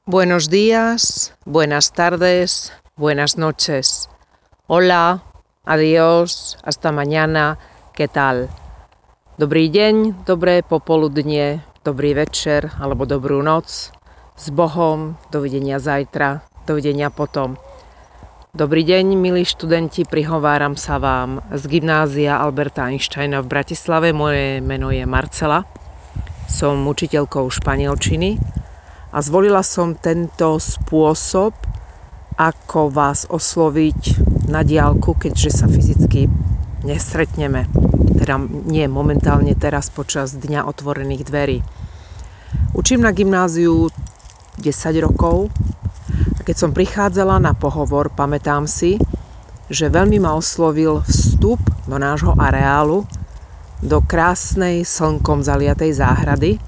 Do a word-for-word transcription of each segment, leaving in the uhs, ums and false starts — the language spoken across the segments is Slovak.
Buenos días, buenas tardes, buenas noches. Hola, adiós, hasta mañana, ¿qué tal? Dobrý deň, dobré popoludnie, dobrý večer alebo dobrú noc. S Bohom, dovidenia zajtra, dovidenia potom. Dobrý deň, milí študenti, prihováram sa vám z Gymnázia Alberta Einsteina v Bratislave. Moje meno je Marcela, som učiteľkou španielčiny a zvolila som tento spôsob, ako vás osloviť na diaľku, keďže sa fyzicky nestretneme. Teda nie momentálne teraz počas dňa otvorených dverí. Učím na gymnáziu desať rokov a keď som prichádzala na pohovor, pamätám si, že veľmi ma oslovil vstup do nášho areálu, do krásnej slnkom zaliatej záhrady.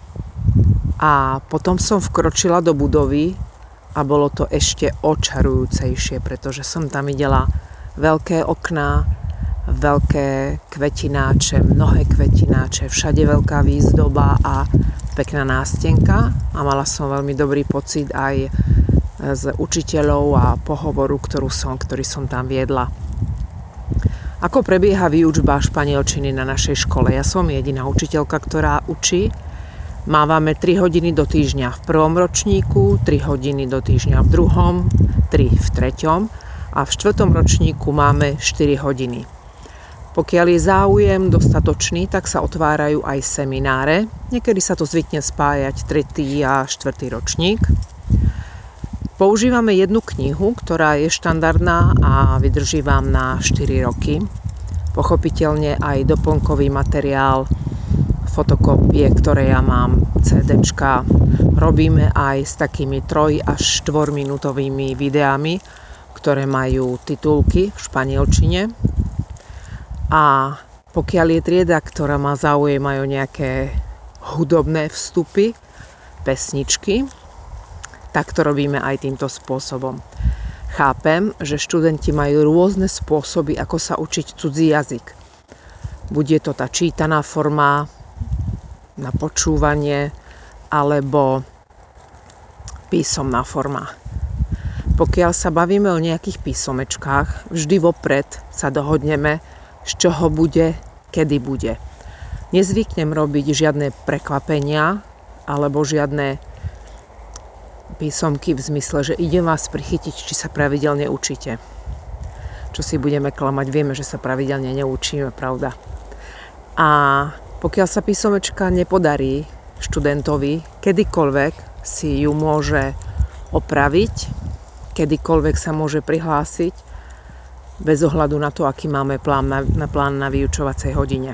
A potom som vkročila do budovy a bolo to ešte očarujúcejšie, pretože som tam videla veľké okná, veľké kvetináče, mnohé kvetináče, všade veľká výzdoba a pekná nástenka a mala som veľmi dobrý pocit aj z učiteľov a pohovoru, ktorú som, ktorý som tam viedla. Ako prebieha výučba španielčiny na našej škole? Ja som jediná učiteľka, ktorá učí. Mávame tri hodiny do týždňa v prvom ročníku, tri hodiny do týždňa v druhom, tri v treťom a v štvrtom ročníku máme štyri hodiny. Pokiaľ je záujem dostatočný, tak sa otvárajú aj semináre. Niekedy sa to zvykne spájať tretí a štvrtý ročník. Používame jednu knihu, ktorá je štandardná a vydrží vám na štyri roky. Pochopiteľne aj doplnkový materiál, fotokópie, ktoré ja mám, CDčka. Robíme aj s takými troj až štvorminútovými videami, ktoré majú titulky v španielčine. A pokiaľ je trieda, ktorá má záujem, majú nejaké hudobné vstupy, pesničky, tak to robíme aj týmto spôsobom. Chápem, že študenti majú rôzne spôsoby, ako sa učiť cudzí jazyk. Bude to tá čítaná forma, na počúvanie alebo písomná forma. Pokiaľ sa bavíme o nejakých písomečkách, vždy vopred sa dohodneme, z čoho bude, kedy bude. Nezvyknem robiť žiadne prekvapenia alebo žiadne písomky v zmysle, že idem vás prichytiť, či sa pravidelne učíte. Čo si budeme klamať, vieme, že sa pravidelne neučíme, pravda. A pokiaľ sa písomečka nepodarí študentovi, kedykoľvek si ju môže opraviť, kedykoľvek sa môže prihlásiť, bez ohľadu na to, aký máme plán na, na plán na vyučovacej hodine.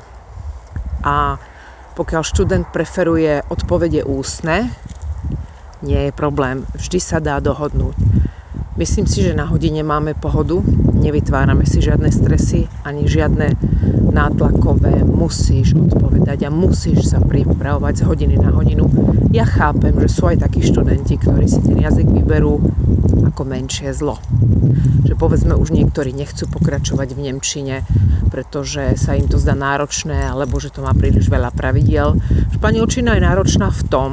A pokiaľ študent preferuje odpovede ústne, nie je problém, vždy sa dá dohodnúť. Myslím si, že na hodine máme pohodu, nevytvárame si žiadne stresy, ani žiadne nátlakové musíš odpovedať a musíš sa pripravovať z hodiny na hodinu. Ja chápem, že sú aj takí študenti, ktorí si ten jazyk vyberú ako menšie zlo. Že povedzme už niektorí nechcú pokračovať v nemčine, pretože sa im to zdá náročné, alebo že to má príliš veľa pravidiel. Španielčina je náročná v tom,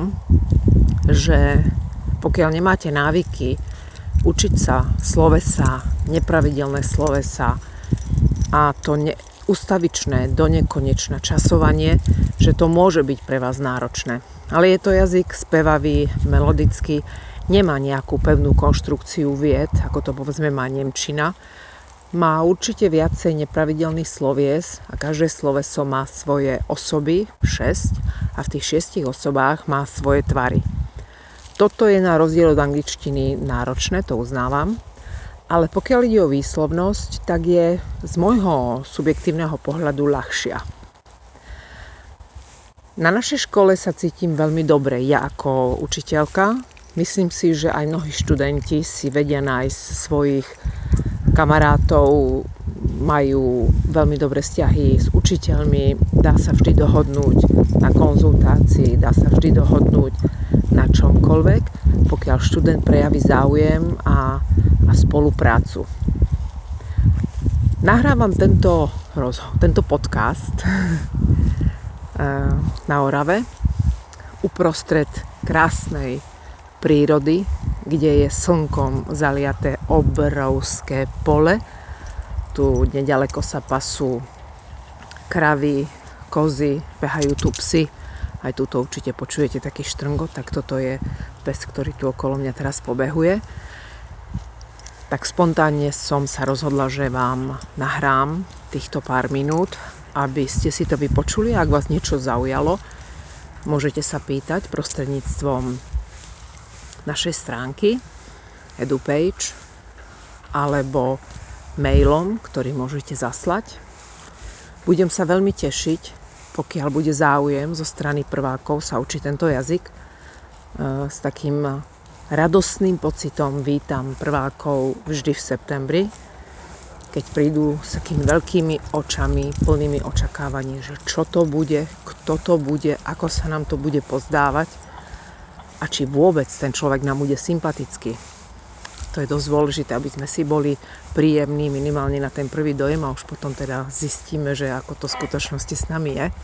že pokiaľ nemáte návyky učiť sa slovesá, nepravidelné slovesá a to ne, ustavičné do nekonečna časovanie, že to môže byť pre vás náročné. Ale je to jazyk spevavý, melodický, nemá nejakú pevnú konštrukciu vied, ako to povedzme má nemčina. Má určite viacej nepravidelných slovies a každé sloveso má svoje osoby, šesť, a v tých šiestich osobách má svoje tvary. Toto je na rozdiel od angličtiny náročné, to uznávam, ale pokiaľ ide o výslovnosť, tak je z môjho subjektívneho pohľadu ľahšia. Na našej škole sa cítim veľmi dobre, ja ako učiteľka. Myslím si, že aj mnohí študenti si vedia nájsť svojich kamarátov, majú veľmi dobré vzťahy s učiteľmi, dá sa vždy dohodnúť na konzultácii, dá sa vždy dohodnúť na čomkoľvek, pokiaľ študent prejaví záujem a, a spoluprácu. Nahrávam tento, rozho- tento podcast na Orave uprostred krásnej prírody, kde je slnkom zaliaté obrovské pole. Tu nedaleko sa pasú kravy, kozy, behajú tu psy. Aj tu to určite počujete taký štrngot, tak toto je pes, ktorý tu okolo mňa teraz pobehuje. Tak spontánne som sa rozhodla, že vám nahrám týchto pár minút, aby ste si to vypočuli. Ak vás niečo zaujalo, môžete sa pýtať prostredníctvom našej stránky EduPage alebo mailom, ktorý môžete zaslať. Budem sa veľmi tešiť, pokiaľ bude záujem zo strany prvákov sa učiť tento jazyk. S takým radostným pocitom vítam prvákov vždy v septembri, keď prídu s takými veľkými očami, plnými očakávaní, že čo to bude, kto to bude, ako sa nám to bude pozdávať a či vôbec ten človek nám bude sympatický. To je dosť dôležité, aby sme si boli príjemní minimálne na ten prvý dojem a už potom teda zistíme, že ako to v skutočnosti s nami je.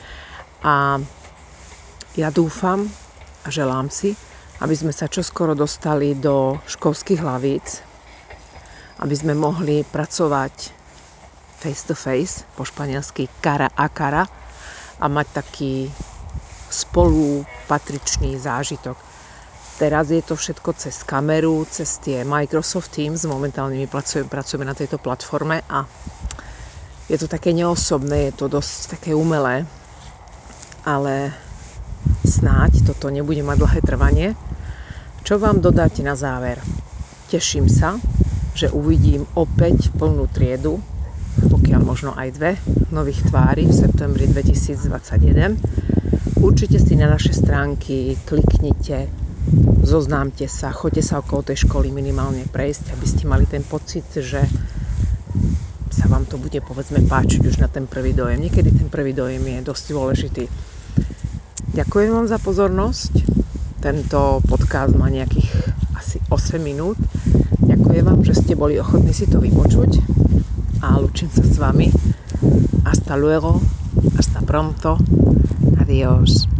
A ja dúfam a želám si, aby sme sa čoskoro dostali do školských hlavíc, aby sme mohli pracovať face to face, po španielsky cara a cara, a mať taký spolupatričný zážitok. Teraz je to všetko cez kameru, cez tie Microsoft Teams, momentálne my pracujeme, pracujeme na tejto platforme a je to také neosobné, je to dosť také umelé, ale snáď toto nebude mať dlhé trvanie. Čo vám dodať na záver? Teším sa, že uvidím opäť plnú triedu, pokiaľ možno aj dve, nových tvári v septembri dvetisícdvadsaťjeden. Určite si na naše stránky kliknite, zoznámte sa, choďte sa okolo tej školy minimálne prejsť, aby ste mali ten pocit, že sa vám to bude povedzme páčiť už na ten prvý dojem. Niekedy ten prvý dojem je dosť dôležitý. Ďakujem vám za pozornosť. Tento podcast má nejakých asi osem minút. Ďakujem vám, že ste boli ochotní si to vypočuť a lúčim sa s vami. Hasta luego, hasta pronto, adiós.